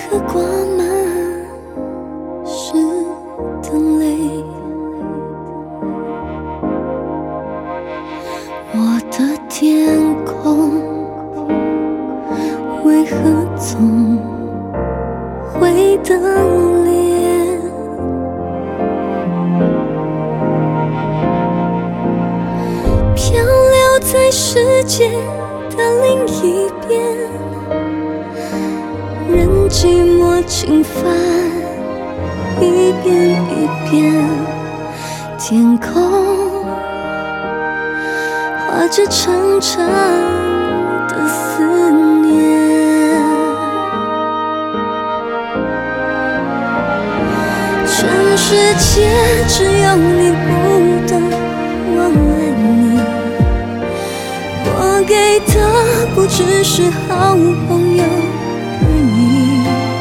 刻挂满湿的泪。我的天空为何总会等脸？漂流在世界的另一边，任寂寞侵犯，一遍一遍，天空画着长长的思念。全世界只有你不懂我爱你，我给的不只是好朋友而已。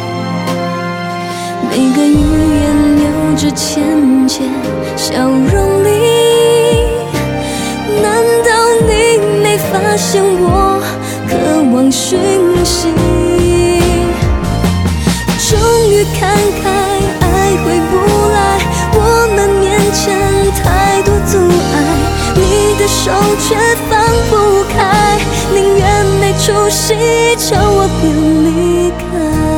每个语言有着浅浅笑容里，难道你没发现我渴望讯息？终于看开，爱回不来，我们面前太多阻碍，你的手却放不开，宁愿没出息，叫我别离开。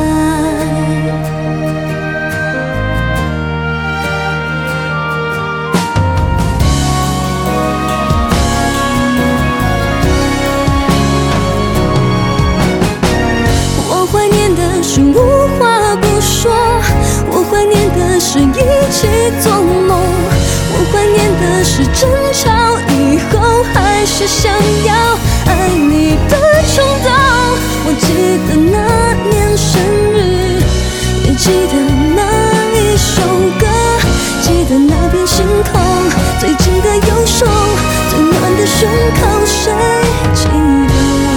我怀念的是无话不说，我怀念的是一起做梦，我怀念的是争吵以后还是想要爱你的冲动。我记得那年生日，也记得那一首歌，记得那片星空，最近的右手，最暖的胸口，谁记得？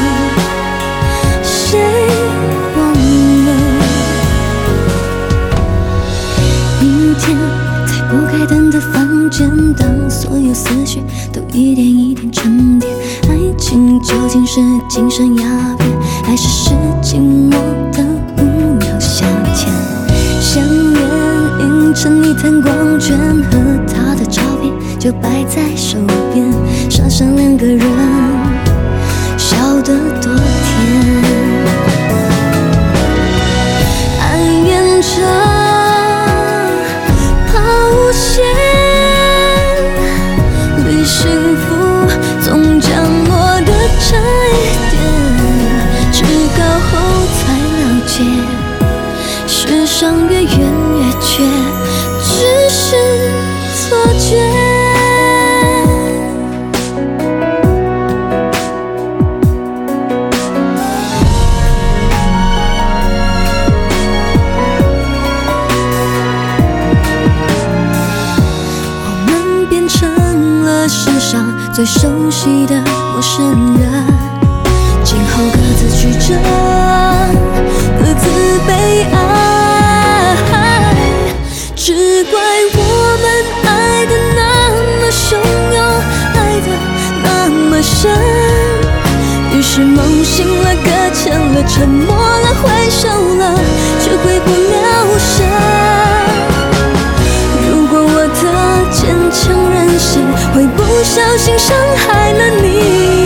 谁忘了？明天在不该等的房间，当所有思绪都一点一点沉淀，爱情究竟是精神鸦片，还是寂寞的无聊相见？香烟映成一滩光圈，和他的照片就摆在手边，傻傻两个人笑得多甜。暗恋着怕无限，离幸福总降落的窄点，至高后才了解，世上越远越缺，只是错觉。世上最熟悉的陌生人，今后各自曲折，各自悲哀，只怪我们爱的那么汹涌，爱的那么深，于是梦醒了，搁浅了，沉默了，挥手了，却回不了神。如果我的坚强任性会不小心伤害了你，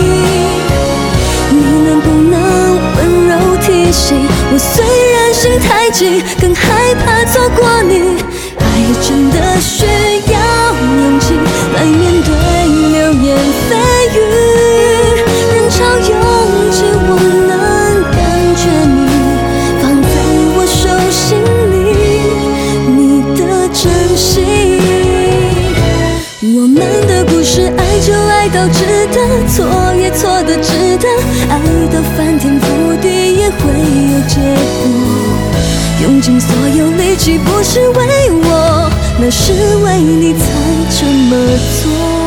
你能不能温柔提醒我？虽然心太急，更害怕错过你。爱真的需要勇气来面对流言蜚语，人潮拥挤，我能感觉你放在我手心里，你的真心。我们的故事，爱就爱到值得，错也错得值得，爱到翻天覆地也会有结果。用尽所有力气，不是为我，那是为你才这么做。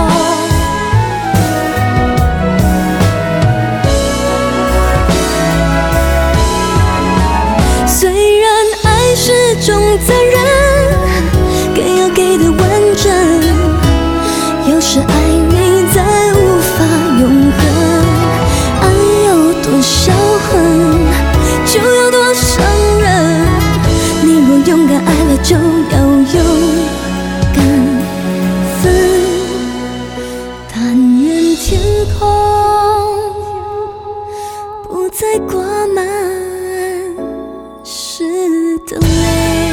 虽然爱是种责任，给要给的完整，有时爱你再无法永恒，爱有多销魂，就有多伤人。 就要勇敢分。但愿天空不再挂满湿的泪。